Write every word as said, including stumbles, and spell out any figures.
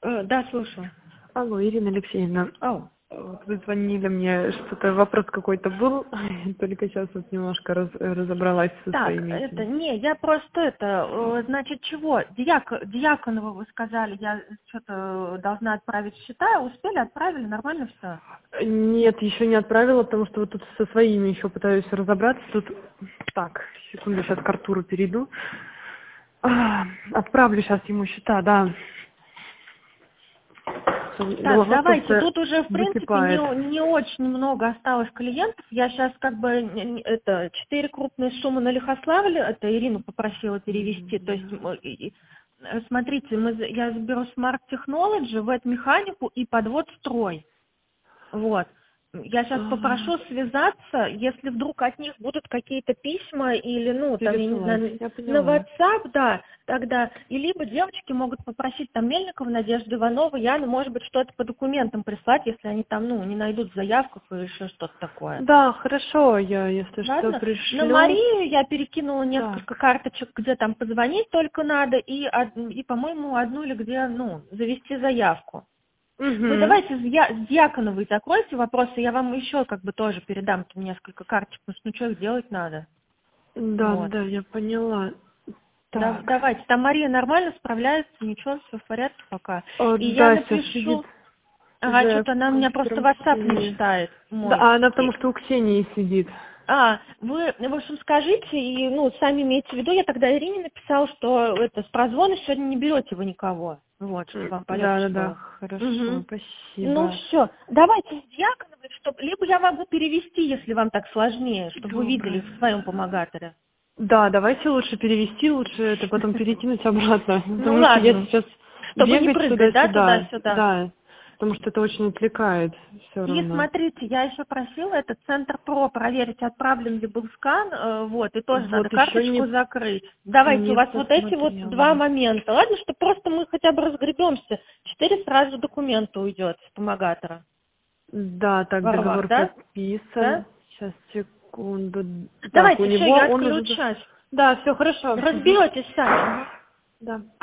Э, да, слушаю. Алло, Ирина Алексеевна. Ау. Вот вы звонили мне, что-то вопрос какой-то был, только сейчас вот немножко раз, разобралась со Так, своими это, этими. не, я просто это, э, значит, чего? Дьяк, Дьяконова вы сказали, я что-то должна отправить счета, успели, отправили, нормально все? Нет, еще не отправила, потому что вот тут со своими еще пытаюсь разобраться. Тут, так, секунду, сейчас к Артуру перейду. А, отправлю сейчас ему счета, да. Так, Голова давайте, просто тут уже, в принципе, закипает. не, не очень много осталось клиентов. Я сейчас как бы, не- не- это, четыре крупные суммы на Лихославле, это Ирину попросила перевести. То есть, мы- и- и, э, смотрите, мы, за- я заберу Smart Technology, веб-механику и подвод-строй. Вот. Я сейчас Ага. попрошу связаться, если вдруг от них будут какие-то письма или, ну, там, я не Пересылать, знаю, я на поняла. WhatsApp, да, тогда, и либо девочки могут попросить там Мельникова, Надежду Иванову, Яну, может быть, что-то по документам прислать, если они там, ну, не найдут в заявках или еще что-то такое. Да, хорошо, я, если что, Ладно? На пришлю. Марию я перекинула несколько Так. карточек, где там позвонить только надо, и, од- и по-моему, одну или где, ну, завести заявку. Вы Угу. давайте с, Я- с Дьяконовой закройте вопросы, я вам еще как бы тоже передам там несколько карточек, потому что ну что их делать надо. Да, Вот. да, я поняла. Да- Так. давайте, там Мария нормально справляется, ничего, все в порядке пока. О, И я да, сейчас сидит напишу, ага, уже что-то она у в меня просто компьютером WhatsApp не Ксении. читает Да, мой. а она И- потому что у Ксении сидит. а, вы, в общем, скажите, и, ну, сами имейте в виду, я тогда Ирине написала, что это, с прозвона сегодня не берете вы никого. Вот, чтобы М, вам Да, полегче да, да, было. хорошо, Мгм. Ну спасибо. все, давайте с Дьяконовой, чтобы либо я могу перевести, если вам так сложнее, чтобы вы видели Доброе. в своем помогаторе. Да, давайте лучше перевести, лучше это потом перекинуть обратно, Ну потому что я ладно, сейчас чтобы не бегать прыгать, да, туда-сюда, туда-сюда. да, потому что это очень отвлекает все И равно. смотрите, я еще просила этот Центр Про проверить, отправлен ли был скан, э, вот, и тоже надо Вот еще карточку не, закрыть. Давайте, у не вас вот эти вот два посмотрела. момента, ладно, что просто мы хотя бы разгребемся. Четыре сразу документа уйдет с помогатора. Да, так, Варвар, договор да? подписан. Да? Сейчас, секунду. Так, у Давайте, все, него я он уже... отключаюсь. Да, все хорошо. Мгм. Разберетесь сами. Ага. Да.